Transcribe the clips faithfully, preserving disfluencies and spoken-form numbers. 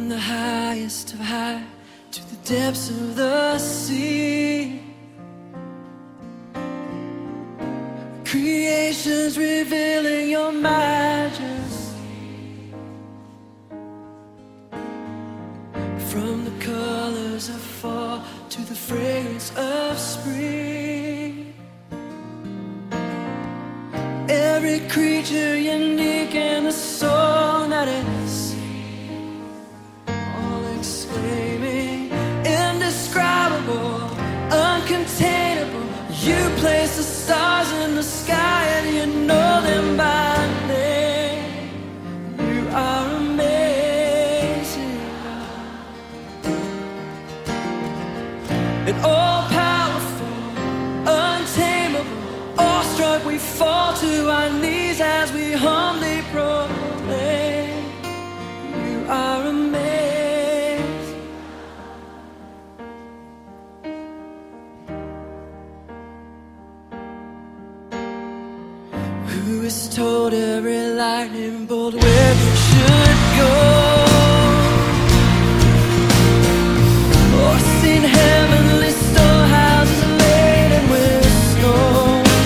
From the highest of high to the depths of the sea, creation's revealing your majesty. From the colors of fall to the fragrance of spring, every creature unique in the song that it indescribable, uncontainable. You place the stars in the sky and you know them by name. You are amazing, God. And all-powerful, untamable, awestruck, we fall to our knees as we humbly proclaim. You are amazing. Who has told every lightning bolt where you should go, or seen heavenly storehouses laden with snow?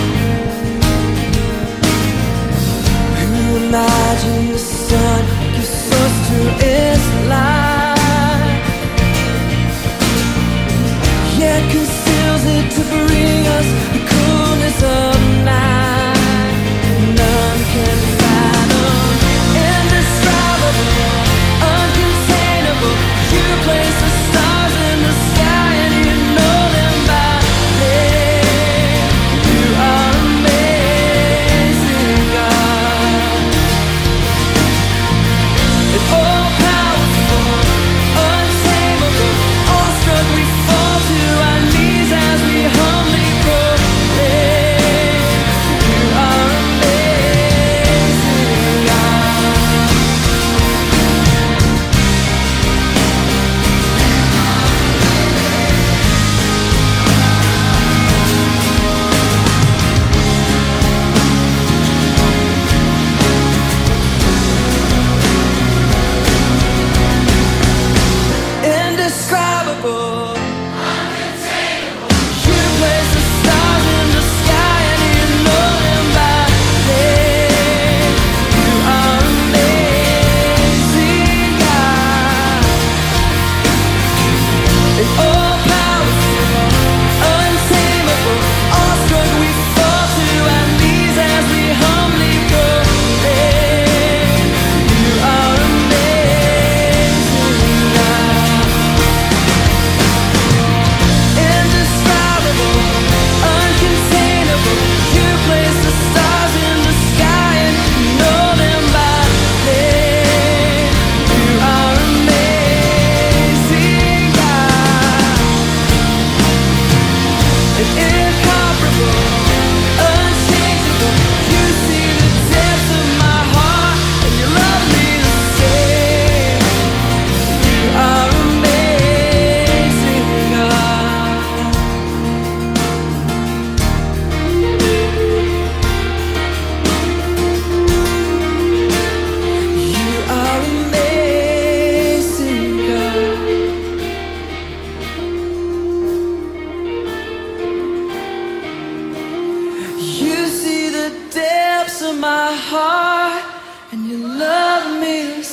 Who imagined the sun gives source to its light, yet conceals it to bring us the coolness of night? Can fathom, indescribable, uncontainable. You place the stars in the sky and you know them by name. You are amazing, God. And all-powerful, untamable, awestruck, we fall to our knees as we humbly proclaim. You are indescribable, uncontainable. You place the stars in the sky and you know them by name. You are amazing, God. And all-powerful, untamable, awestruck, we fall to our knees as we humbly proclaim. You are amazing, God. Indescribable, uncontainable. You place the stars in the sky and you know them by name. You are amazing, God. And incomparable, unchangeable. You see the depths of my heart and you love me the same. You are amazing, God. You are amazing, God. You see the depths of my heart and you love me the